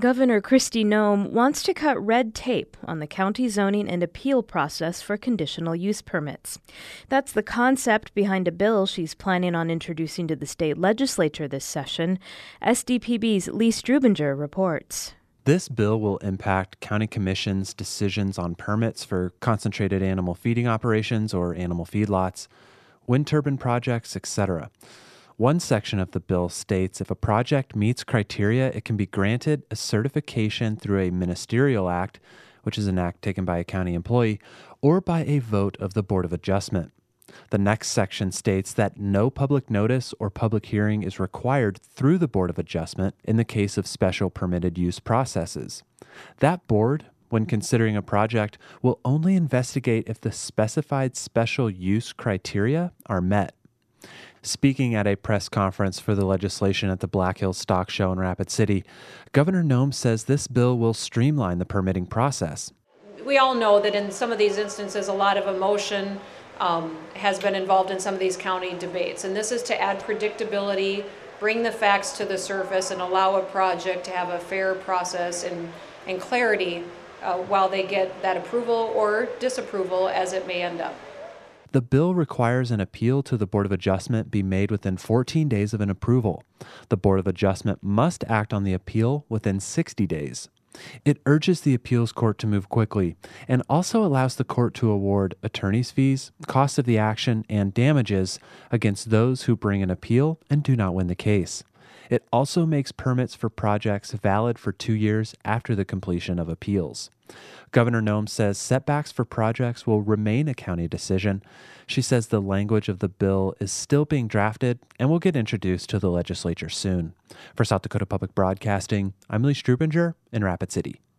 Governor Kristi Noem wants to cut red tape on the county zoning and appeal process for conditional use permits. That's the concept behind a bill she's planning on introducing to the state legislature this session. SDPB's Lee Strubinger reports. This bill will impact county commissions' decisions on permits for concentrated animal feeding operations or animal feedlots, wind turbine projects, etc. One section of the bill states if a project meets criteria, it can be granted a certification through a ministerial act, which is an act taken by a county employee, or by a vote of the Board of Adjustment. The next section states that no public notice or public hearing is required through the Board of Adjustment in the case of special permitted use processes. That board, when considering a project, will only investigate if the specified special use criteria are met. Speaking at a press conference for the legislation at the Black Hills Stock Show in Rapid City, Governor Noem says this bill will streamline the permitting process. We all know that in some of these instances, a lot of emotion has been involved in some of these county debates. And this is to add predictability, bring the facts to the surface, and allow a project to have a fair process and clarity while they get that approval or disapproval as it may end up. The bill requires an appeal to the Board of Adjustment be made within 14 days of an approval. The Board of Adjustment must act on the appeal within 60 days. It urges the appeals court to move quickly and also allows the court to award attorney's fees, cost of the action, and damages against those who bring an appeal and do not win the case. It also makes permits for projects valid for 2 years after the completion of appeals. Governor Noem says setbacks for projects will remain a county decision. She says the language of the bill is still being drafted and will get introduced to the legislature soon. For South Dakota Public Broadcasting, I'm Lee Strubinger in Rapid City.